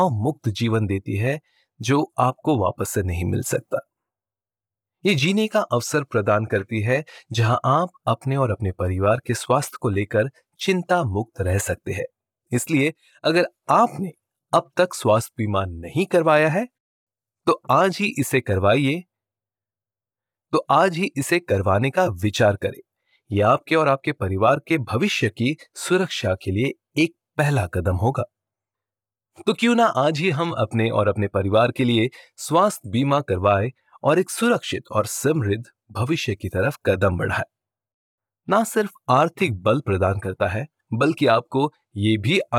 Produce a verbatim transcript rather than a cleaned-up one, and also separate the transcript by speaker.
Speaker 1: मुक्त जीवन देती है जो आपको वापस से नहीं मिल सकता। ये जीने का अवसर प्रदान करती है जहां आप अपने और अपने परिवार के स्वास्थ्य को लेकर चिंता मुक्त रह सकते हैं। इसलिए अगर आपने अब तक स्वास्थ्य बीमा नहीं करवाया है तो आज ही इसे करवाइए तो आज ही इसे करवाने का विचार करें। यह आपके और आपके परिवार के भविष्य की सुरक्षा के लिए एक पहला कदम होगा। तो क्यों ना आज ही हम अपने और अपने परिवार के लिए स्वास्थ्य बीमा करवाएं और एक सुरक्षित और समृद्ध भविष्य की तरफ कदम बढ़ाएं। ना सिर्फ आर्थिक बल प्रदान करता है बल्कि आपको ये भी